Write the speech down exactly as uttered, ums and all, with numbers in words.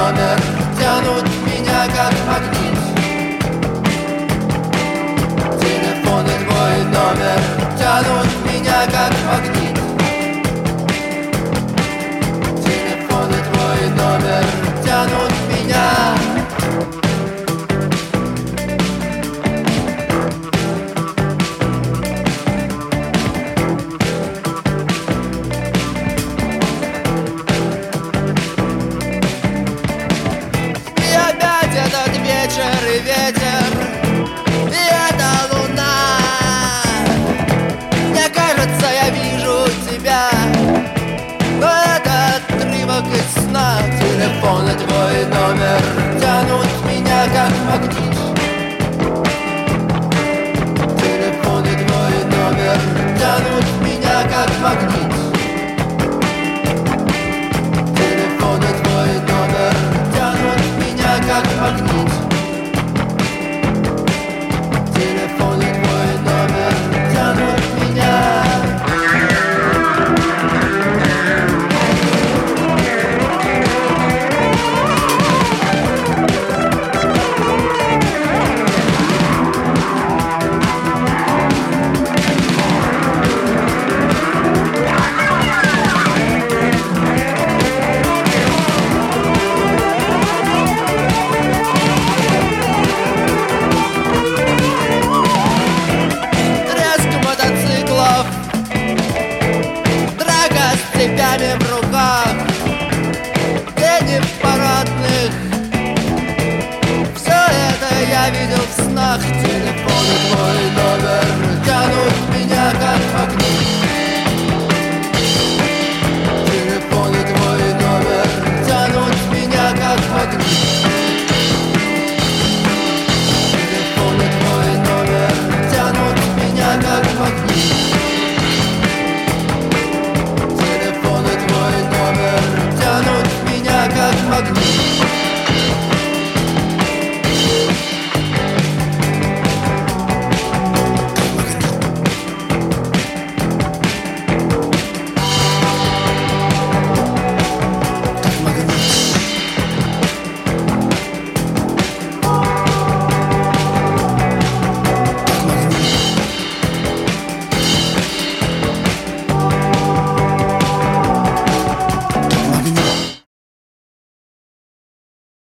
номер тянут меня как магнит. Телефоны твой номер тянут меня как магнит. Телефоны твой номер тянут меня. Этот вечер и ветер, и эта луна. Мне кажется, я вижу тебя, но это отрывок из сна. Телефон и твой номер тянут меня как магнит. Телефон и твой номер тянут меня как магнит. Телефон и твой номер тянут меня как магнит. Телефон и твой номер тянут меня. Цепями в руках, тени парадных. Все это я видел в снах. Телефон твой